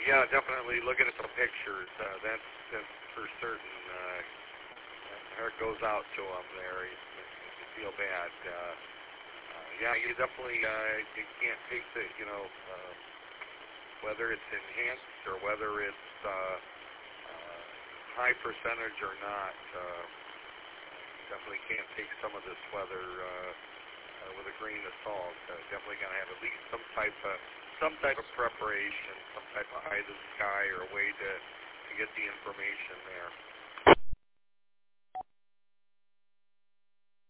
Yeah, definitely looking at the pictures. That's for certain. Heart goes out to him there. You feel bad. Yeah, you definitely you can't take the whether it's enhanced or whether it's high percentage or not. Definitely can't take some of this weather with a grain of salt. Definitely got to have at least some type of preparation, some type of eye to the sky or a way to get the information there.